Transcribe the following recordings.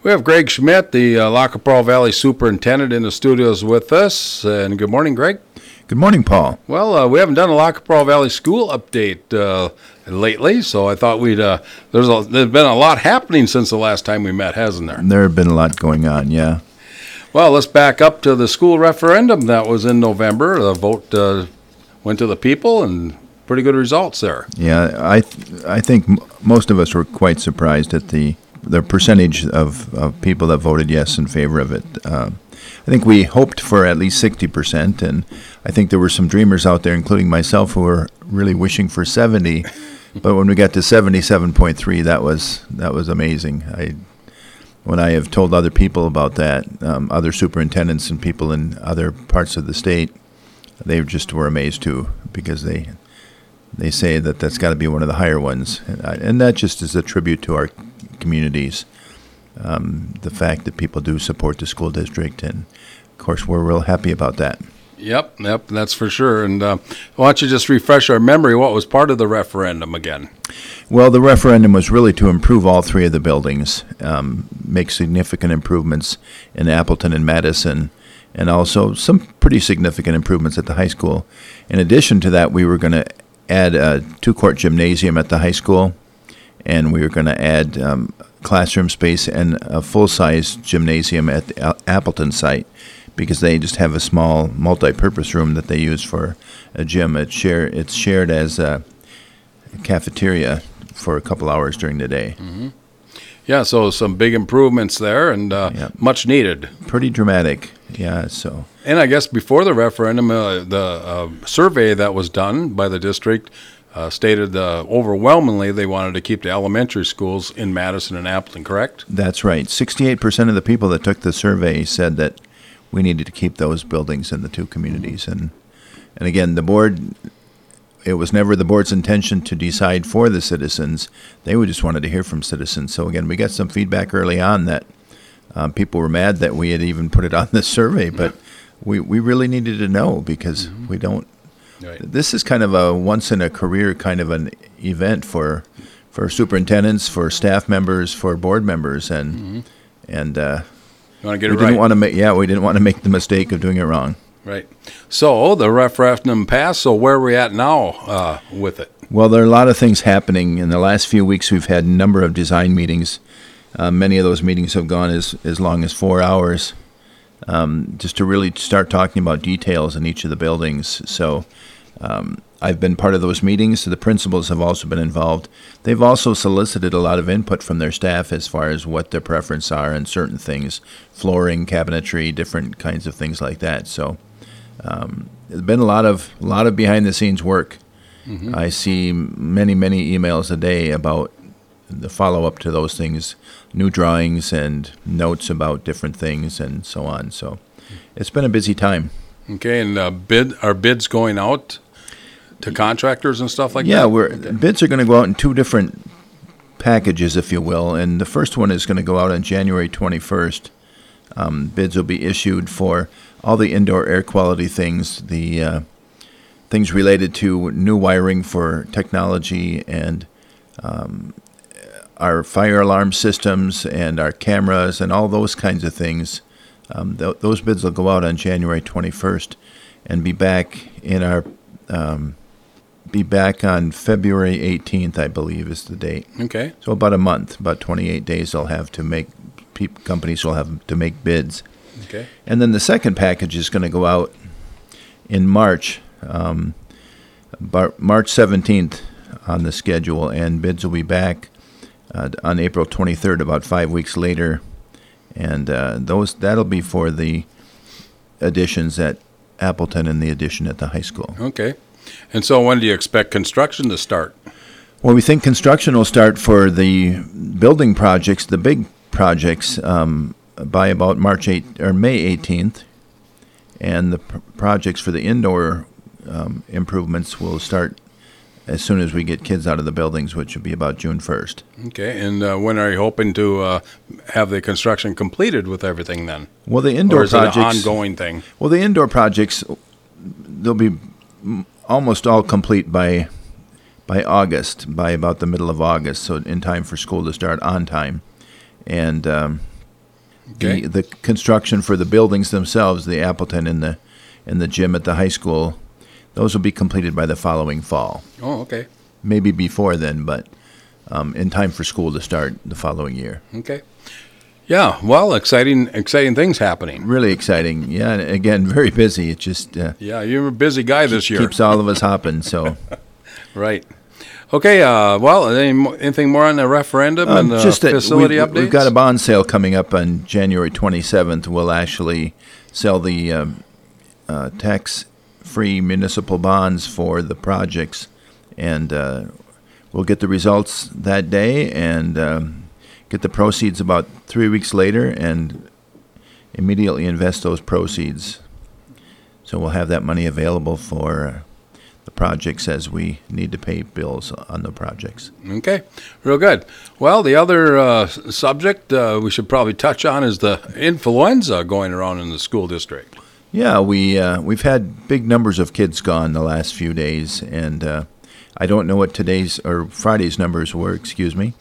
We have Greg Schmidt, the Lac-qui-Parle Valley Superintendent, in the studios with us. And good morning, Greg. Good morning, Paul. Well, we haven't done a Lac-qui-Parle Valley school update lately, so I thought there's been a lot happening since the last time we met, hasn't there? There have been a lot going on, yeah. Well, let's back up to the school referendum that was in November. The vote went to the people, and pretty good results there. Yeah, I think most of us were quite surprised at the percentage of people that voted yes in favor of it. I think we hoped for at least 60%, and I think there were some dreamers out there, including myself, who were really wishing for 70. But when we got to 77.3, that was amazing. When I have told other people about that, other superintendents and people in other parts of the state, they just were amazed too, because they say that's got to be one of the higher ones, and that just is a tribute to our communities. The fact that people do support the school district, and of course we're real happy about that. Yep, that's for sure. And why don't you just refresh our memory? What was part of the referendum again? Well, the referendum was really to improve all three of the buildings, make significant improvements in Appleton and Madison, and also some pretty significant improvements at the high school. In addition to that, we were going to add a 2-court gymnasium at the high school, and we were going to add classroom space and a full-size gymnasium at the Appleton site, because they just have a small multi-purpose room that they use for a gym. It's shared as a cafeteria for a couple hours during the day. Mm-hmm. Yeah, so some big improvements there, and much needed. Pretty dramatic, yeah. So. And I guess before the referendum, the survey that was done by the district stated overwhelmingly they wanted to keep the elementary schools in Madison and Appleton, correct? That's right. 68% of the people that took the survey said that we needed to keep those buildings in the two communities. And again, the board, it was never the board's intention to decide for the citizens. They just wanted to hear from citizens. So again, we got some feedback early on that people were mad that we had even put it on the survey, but we really needed to know, because we don't. Right. This is kind of a once-in-a-career kind of an event for superintendents, for staff members, for board members, and you want to get it right. We didn't want to make the mistake of doing it wrong. Right. So the referendum passed. So where are we at now with it? Well, there are a lot of things happening. In the last few weeks, we've had a number of design meetings. Many of those meetings have gone as long as 4 hours, just to really start talking about details in each of the buildings. So I've been part of those meetings. The principals have also been involved. They've also solicited a lot of input from their staff as far as what their preferences are in certain things, flooring, cabinetry, different kinds of things like that. So there's been a lot of behind-the-scenes work. Mm-hmm. I see many emails a day about the follow-up to those things, new drawings and notes about different things and so on. So it's been a busy time. Okay, and are bids going out to contractors and stuff like that? Yeah, bids are going to go out in two different packages, if you will. And the first one is going to go out on January 21st. Bids will be issued for all the indoor air quality things, the things related to new wiring for technology and our fire alarm systems and our cameras and all those kinds of things. Those bids will go out on January 21st and be back on February 18th, I believe, is the date. Okay. So about a month, about 28 days they'll have to make, companies will have to make bids. Okay. And then the second package is going to go out in March, March 17th on the schedule, and bids will be back on April 23rd, about 5 weeks later. And that'll be for the additions at Appleton and the addition at the high school. Okay. And so when do you expect construction to start? Well, we think construction will start for the building projects, the big projects, by about May 18th. And the projects for the indoor improvements will start as soon as we get kids out of the buildings, which will be about June 1st. Okay, and when are you hoping to have the construction completed with everything then? Well, the indoor projects... Or is it an ongoing thing? Well, the indoor projects, they'll be almost all complete by August, by about the middle of August, so in time for school to start on time. And Okay. The construction for the buildings themselves, the Appleton and the gym at the high school, those will be completed by the following fall. Oh, okay. Maybe before then, but in time for school to start the following year. Okay. Yeah, well, exciting things happening. Really exciting. Yeah, and again, very busy. It just Yeah, you're a busy guy this year. keeps all of us hopping. So Right. Okay, well, anything more on the referendum and the just that facility updates? we've got a bond sale coming up on January 27th. We'll actually sell the tax-free municipal bonds for the projects, and we'll get the results that day and get the proceeds about 3 weeks later and immediately invest those proceeds. So we'll have that money available for the projects as we need to pay bills on the projects. Okay, real good. Well, the other subject we should probably touch on is the influenza going around in the school district. Yeah, we've had big numbers of kids gone the last few days, and I don't know what today's or Friday's numbers were. Excuse me,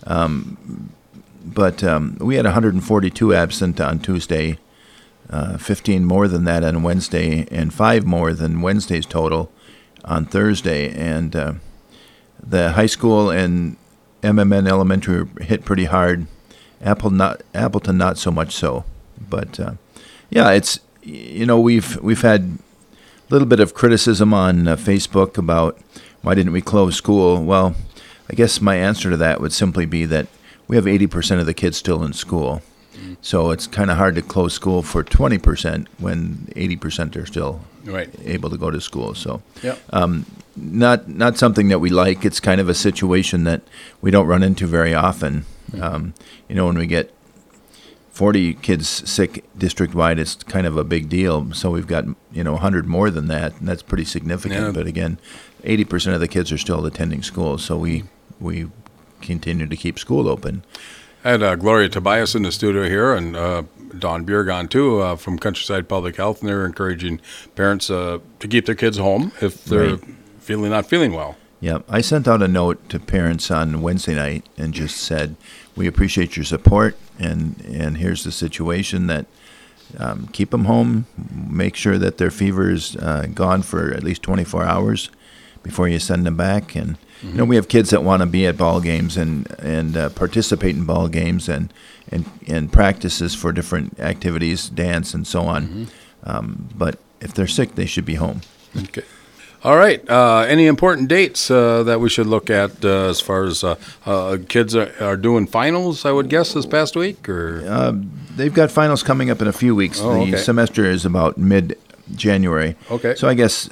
but we had 142 absent on Tuesday, 15 more than that on Wednesday, and 5 more than Wednesday's total on Thursday. And the high school and MMN Elementary were hit pretty hard. Appleton not so much so, but yeah, it's. We've had a little bit of criticism on Facebook about why didn't we close school. Well, I guess my answer to that would simply be that we have 80% of the kids still in school. So it's kind of hard to close school for 20% when 80% are still Right. able to go to school. So Yep. not something that we like. It's kind of a situation that we don't run into very often. When we get 40 kids sick district-wide, it's kind of a big deal. So we've got, 100 more than that, and that's pretty significant. Yeah. But again, 80% of the kids are still attending school, so we continue to keep school open. I had Gloria Tobias in the studio here, and Dawn Biergon, too, from Countryside Public Health, and they're encouraging parents to keep their kids home if they're Right. not feeling well. Yeah, I sent out a note to parents on Wednesday night and just said, we appreciate your support, and here's the situation that keep them home, make sure that their fever is gone for at least 24 hours before you send them back. And we have kids that want to be at ball games and participate in ball games and practices for different activities, dance and so on. But if they're sick, they should be home. Okay. All right. Any important dates that we should look at as far as kids are doing finals, I would guess, this past week? Or They've got finals coming up in a few weeks. Oh, okay. The semester is about mid-January. Okay. So I guess,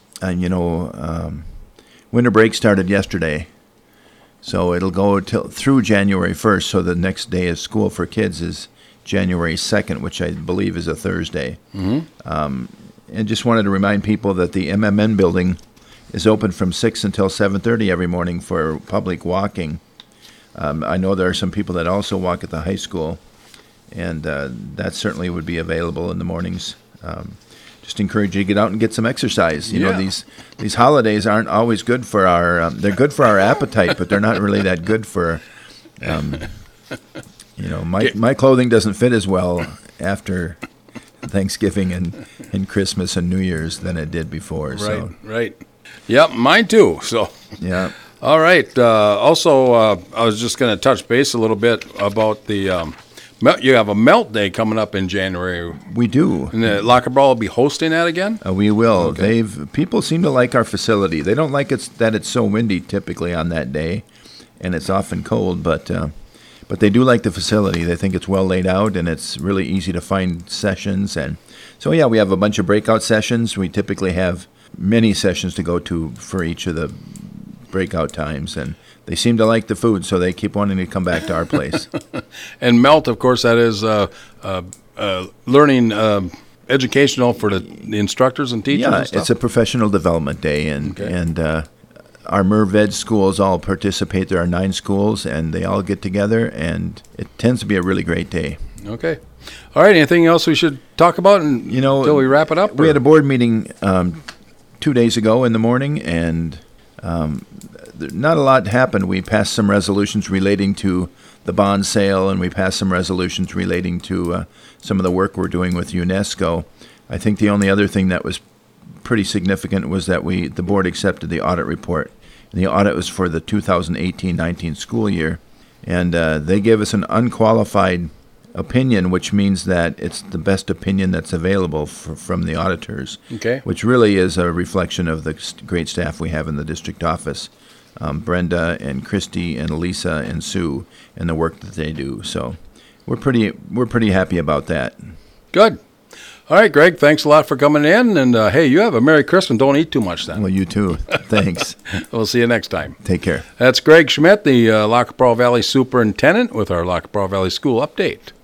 winter break started yesterday. So it'll go through January 1st. So the next day of school for kids is January 2nd, which I believe is a Thursday. And just wanted to remind people that the MMN building is open from 6 until 7:30 every morning for public walking. I know there are some people that also walk at the high school, and that certainly would be available in the mornings. Just encourage you to get out and get some exercise. You know, these holidays aren't always good for our. They're good for our appetite, but they're not really that good for. My clothing doesn't fit as well after Thanksgiving and Christmas and New Year's than it did before. Right. Yep, mine too. So Yeah. All right. Also, I was just going to touch base a little bit about the. You have a melt day coming up in January. We do. And the Lockerball will be hosting that again? We will. Okay. People seem to like our facility. They don't like that it's so windy typically on that day, and it's often cold. But they do like the facility. They think it's well laid out, and it's really easy to find sessions. And so yeah, we have a bunch of breakout sessions. We typically have many sessions to go to for each of the breakout times, and they seem to like the food, so they keep wanting to come back to our place. And Melt, of course, that is learning educational for the instructors and teachers Yeah, and stuff? it's a professional development day, and our MERV-Ed schools all participate. There are 9 schools, and they all get together, and it tends to be a really great day. Okay. All right, anything else we should talk about until we wrap it up? We had a board meeting 2 days ago in the morning, and not a lot happened. We passed some resolutions relating to the bond sale, and we passed some resolutions relating to some of the work we're doing with UNESCO. I think the only other thing that was pretty significant was that the board accepted the audit report. And the audit was for the 2018-19 school year, and they gave us an unqualified opinion, which means that it's the best opinion that's available from the auditors, Okay. which really is a reflection of the great staff we have in the district office, Brenda and Christy and Lisa and Sue, and the work that they do. So we're pretty happy about that. Good. All right, Greg, thanks a lot for coming in. And, hey, you have a Merry Christmas. Don't eat too much then. Well, you too. Thanks. We'll see you next time. Take care. That's Greg Schmidt, the Lac Valley Superintendent, with our Lac Valley School Update.